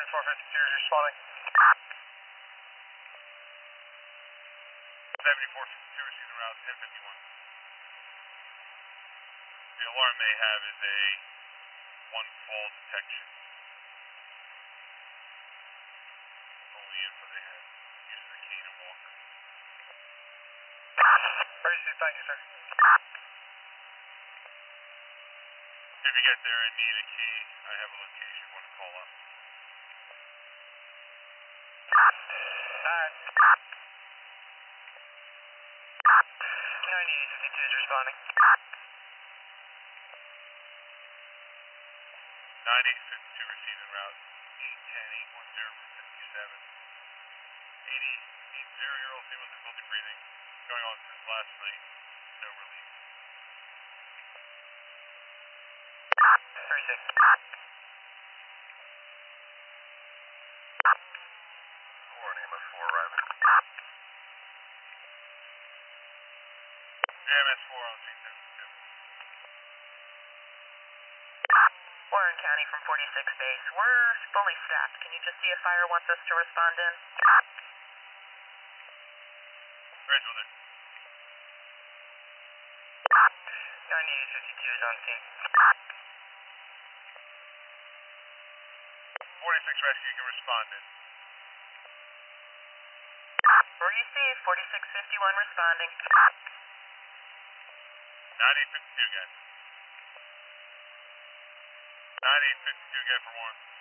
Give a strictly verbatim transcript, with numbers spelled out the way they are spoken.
four fifty-two is responding. seventy-four fifty-two receiving route ten fifty-one. The alarm they have is a one fall detection. Only info they have. Using a cane and walker. Appreciate it, thank you, sir. If you get there and need a key, I have a location you want to call up. Alright. ninety-eight fifty-two is responding. ninety-eight fifty-two receiving route eight ten eight one zero for fifty-seven. eighty-eight-year-old female difficulty breathing. Going on since last night. No relief. thirty-six. four and M S four arriving. M S four on scene seventy-two. Warren County from forty-six base. We're fully staffed. Can you just see if fire wants us to respond in? Rachel there. ninety-eight fifty-two is on scene. forty-six rescue, you can respond in. Received, forty-six fifty-one responding. ninety-eight fifty-two again. ninety-eight fifty-two again for Warren.